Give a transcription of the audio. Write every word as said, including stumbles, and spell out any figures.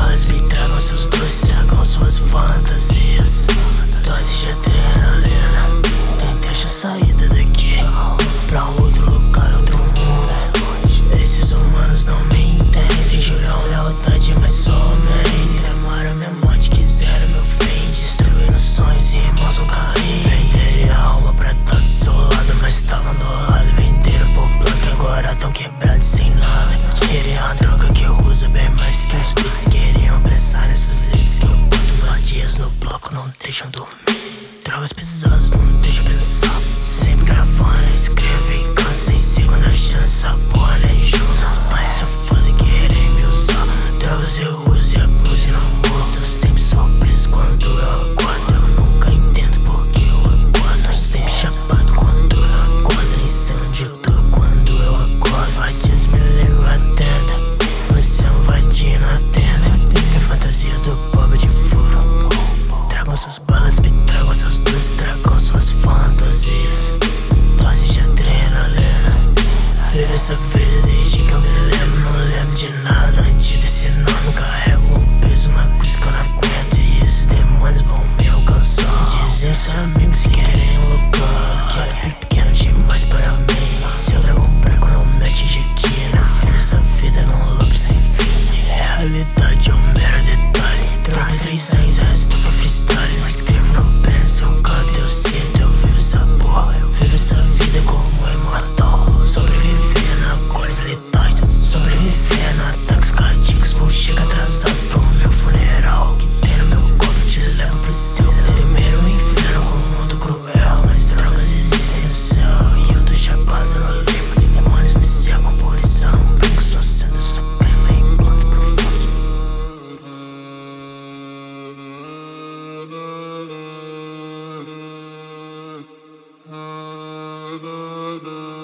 balas me tragam seus doces, tragam suas fantasias. Doses de adrenalina, deixa a saída daqui pra um outro lugar, outro mundo. Esses humanos não me entendem, juram lealdade, mas somente amaram minha morte, quiseram meu fim, destruindo sonhos e irmãos com carinho. Venderam a alma pra estar do seu lado, mas estavam do lado. Venderam por plano, agora tão quebrados sem nada. Queriam a droga que eu uso bem mais que os beats. Queriam pensar nessas letras que eu boto vadias no bloco, não deixam dormir. Drogas pesadas não deixam pensar. Sempre gravando, escrevo e canto sem segunda chance. Essa porra nem junto, os pais só foda querem me usar. Drogas eu uso e abuso e não morto. Sempre surpreso quando eu acordo. Eu nunca entendo porque eu acordo. Sempre chapado quando eu acordo. Nem sei onde eu tô quando eu acordo. Vadias me ligo atenta, você é um vadio, não atenta. É fantasia do pobre de furo. Tragam suas balas, me tragam seus doces, tragam suas fantasias. Doses de adrenalina, vivo essa vida desde que eu me lembro. Não lembro de nada antes desse nome. Carrego um peso, uma cruz que eu não aguento, e esses demônios vão me alcançar. Dizem seus amigos que querem um lugar que é pequeno demais para mim. Se eu trago um breco, não me atinge aqui. Na fim dessa vida, num loop sem fim. Realidade é um mero detalhe. Droga três anos, resto foi freestyle. Eu escrevo, não penso, eu canto, eu sinto. Eu vivo essa porra, eu vivo essa vida como imortal. Sobrevivendo a cores letais, sobrevivendo a ataques cardíacos. Vou chegar atrasado pro meu funeral. Que tem no meu corpo, te levo pro céu. Temer o inferno com um mundo cruel, mas drogas existem no céu e eu tô chapado no limbo. Demônios me cercam, por isso eu não brinco. Só sendo essa pena em planos profundos. Ah, da, da.